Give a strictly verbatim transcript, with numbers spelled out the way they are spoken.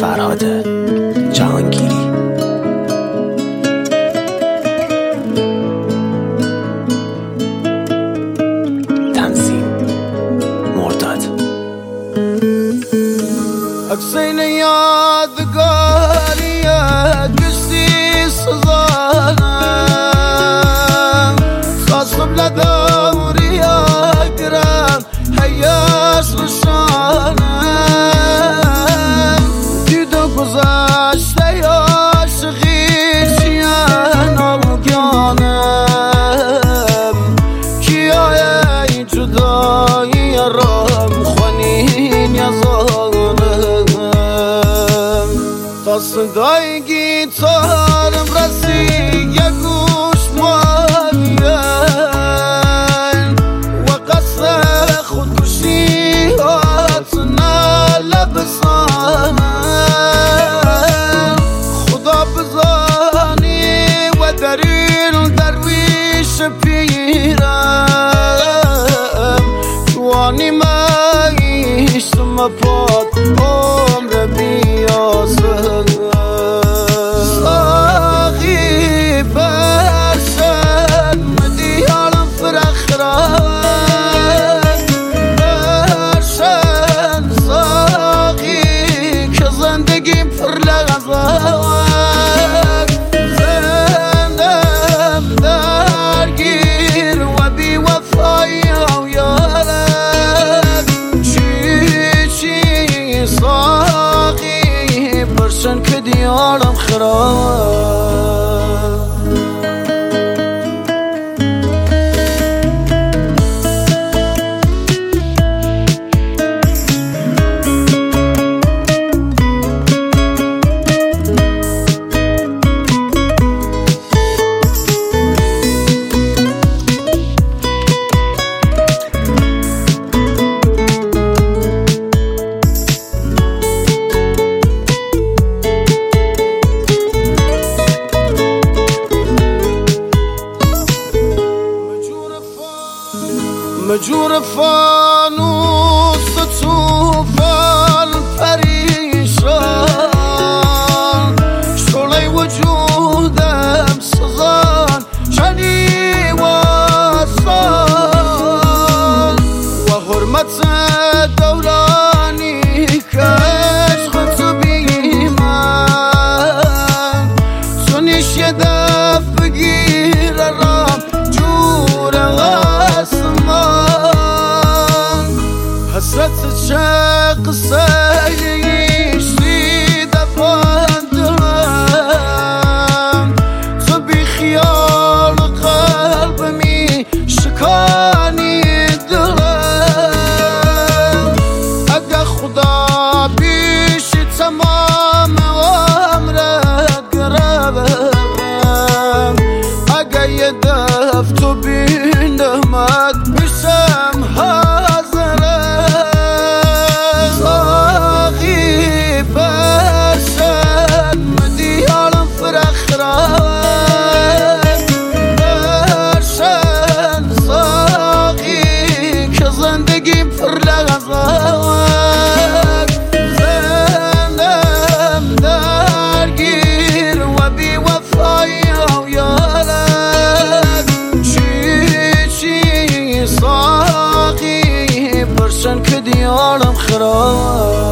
فرهاد جهانگیری. تنظیم مرداد. عکسین یادگاریه گشتی سزانم خواستم لدوری اگرم حیاش نشانم دید و گذشته عاشقی چیان آموگانم کیای جدایی رام خونین یزانم تا صدای گیتارم رسید یک گوش مالین و قصد خودکشی هاتنا لبسانم خدا بزانی و درین درویش پیرم جوانی مایشتم پاد عمر بیاسم ساقی برشن مدیالم فرخرم برشن ساقی که زندگیم پر لغزم زندم درگیر و بی وفایی و یارم چی چی ساقی برشن که دیارم خراب. مجور فانوس طوفان پریشان شعله وجودم سزان شنی و سان و حرمت دورانی که عشق تو بی من تو نیش یه دف بگیر رام جور حسرت چه قصه ایشتی دفاندم تو بی خیال قلبمی شکانی دلم اگه خدا بیشی تمام عمرت گربم اگه یه دف تو بینمت بشم زندگیم پر لغزم زندم درگیر و بی وفایی و یارم چی چی ساقی برشن که دیارم خراب.